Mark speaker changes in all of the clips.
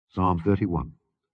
Speaker 1: Psalm 31.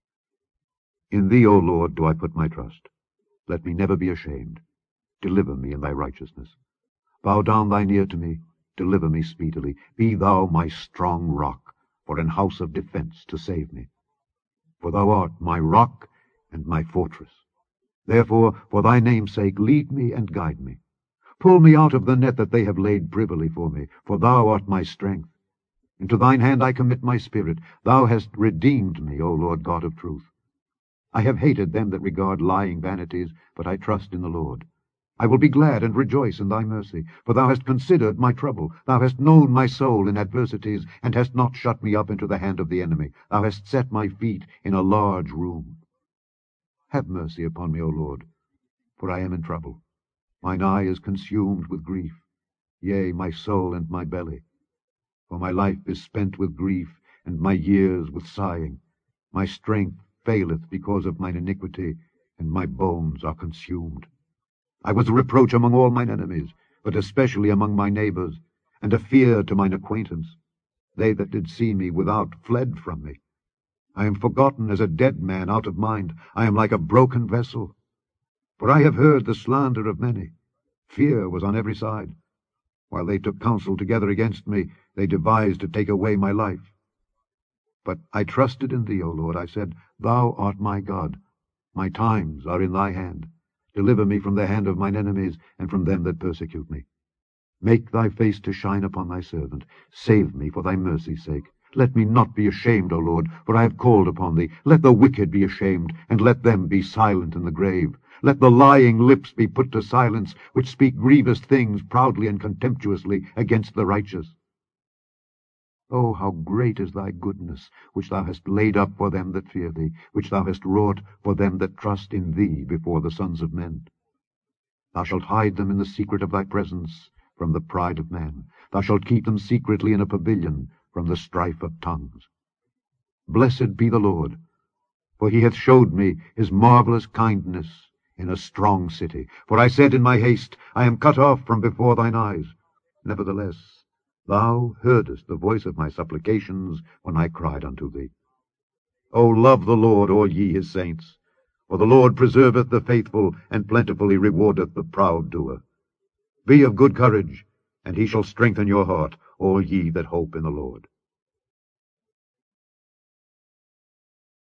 Speaker 1: In thee, O Lord, do I put my trust. Let me never be ashamed. Deliver me in thy righteousness. Bow down thine ear to me. Deliver me speedily. Be thou my strong rock, for an house of defense to save me. For thou art my rock and my fortress. Therefore, for thy name's sake, lead me and guide me. Pull me out of the net that they have laid privily for me, for thou art my strength. Into thine hand I commit my spirit. Thou hast redeemed me, O Lord God of truth. I have hated them that regard lying vanities, but I trust in the Lord. I will be glad and rejoice in thy mercy, for thou hast considered my trouble. Thou hast known my soul in adversities, and hast not shut me up into the hand of the enemy. Thou hast set my feet in a large room. Have mercy upon me, O Lord, for I am in trouble. Mine eye is consumed with grief, yea, my soul and my belly. For my life is spent with grief, and my years with sighing. My strength faileth because of mine iniquity, and my bones are consumed. I was a reproach among all mine enemies, but especially among my neighbours, and a fear to mine acquaintance. They that did see me without fled from me. I am forgotten as a dead man out of mind. I am like a broken vessel. For I have heard the slander of many. Fear was on every side. While they took counsel together against me, they devised to take away my life. But I trusted in thee, O Lord. I said, Thou art my God. My times are in thy hand. Deliver me from the hand of mine enemies, and from them that persecute me. Make thy face to shine upon thy servant. Save me for thy mercy's sake. Let me not be ashamed, O Lord, for I have called upon thee. Let the wicked be ashamed, and let them be silent in the grave. Let the lying lips be put to silence, which speak grievous things proudly and contemptuously against the righteous. Oh, how great is thy goodness, which thou hast laid up for them that fear thee, which thou hast wrought for them that trust in thee before the sons of men. Thou shalt hide them in the secret of thy presence from the pride of man. Thou shalt keep them secretly in a pavilion from the strife of tongues. Blessed be the Lord, for he hath showed me his marvelous kindness in a strong city. For I said in my haste, I am cut off from before thine eyes. Nevertheless, thou heardest the voice of my supplications when I cried unto thee. O love the Lord, all ye his saints. For the Lord preserveth the faithful, and plentifully rewardeth the proud doer. Be of good courage, and he shall strengthen your heart, all ye that hope in the Lord.